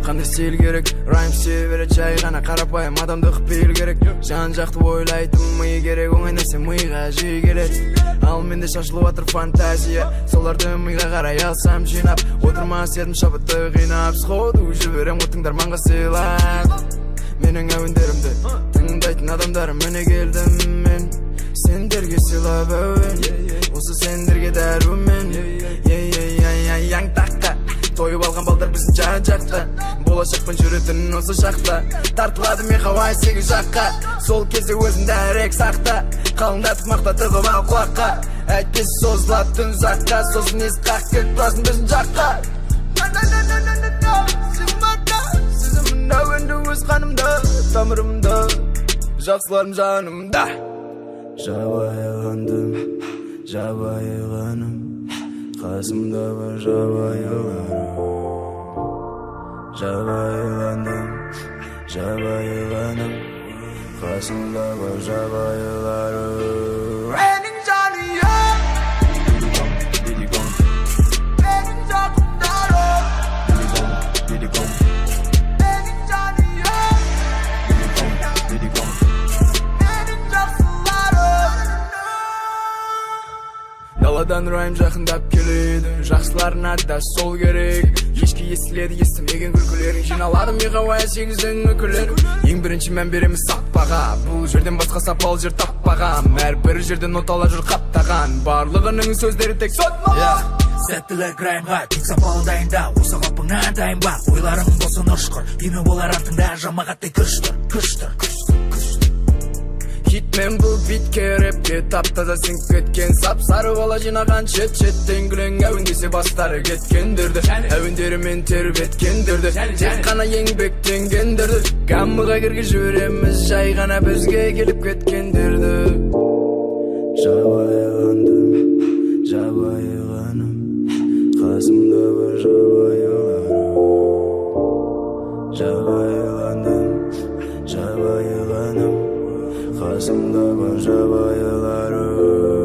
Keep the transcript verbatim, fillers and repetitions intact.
Қандай стиль керек, райм севері жай ғана қарапайым адамдық пейіл керек. Жан жақты ойлайтын миы керек, оңай нәрсе миға жиі келеді. Ал менде шашылып атыр фантазия, соларды миға қарай алсам жинап. Отырмас едім шабытты қинап, сходу жіберем ғой тыңдарманға сыйлап. Менің әуендерімді тыңдайтын адамдарым міне келдім мен. Сендерге сыйлап әуен, осы сендерге дәрумен. Яң таққа тойып алған балдар біздің жан жақта, болашақпен жүретін осы шақта. Тартылады мен хавай сегіз жаққа, сол кезде өзін дәрек сақта. Қалыңдатып мақта тығып ал құлаққа, әйтпес созылады түн ұзаққа. Сосын ес қақ келіп тұрасың біздің жаққа. Сезімін әуенді өз қанымда, тамырымда, жақсыларым жанымда. Жабайыландым, жабайыланым, қасымда бар жабайыларым. Жабайыландым, жабайыланым, қасымда бар жабайыларым. Менің жаным, менің жақындарым, менің жаным, менің жақсыларым. Даладан райым жақындап келеді, жақсыларына да сол керек. Ешкі естіледі, естімеген күлкілерің, жиналады миға уая сегіздің үкілер. Ең бірінші мән береміз саппаға, бұл жерден басқа сапалы жер таппаған. Әрбір жерден ноталар жүр қаптаған, барлығының сөздері тек сот мала. Сәттілік райымға тек сапалы дайында, осы қалпыңнан дайын ба. Ойларың болсын ұшқыр, демеу болар артыңда, жамағаттай күш тұр, күш тұр, күш тұр. Хитмен бұл битке рэпке тап-таза сіңіп кеткен, сап-сары бала жинаған шет-шеттен гүлің әуендесе бастары кеткендерді, әуендерімен тербеткендерді, тек қана еңбектенгендерді. Гаммыға кіргізіп жібереміз жай ғана бізге келіп кеткендерді. Жабайыландым, жабайыланым, қасымда бар жабайыларым. Жабайыландым, жабайыланым, қасымда бар жабайыларым.